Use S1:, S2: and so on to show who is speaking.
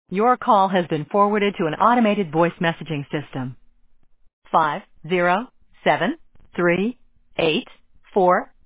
S1: Your call has been forwarded to an automated voice messaging system. 507384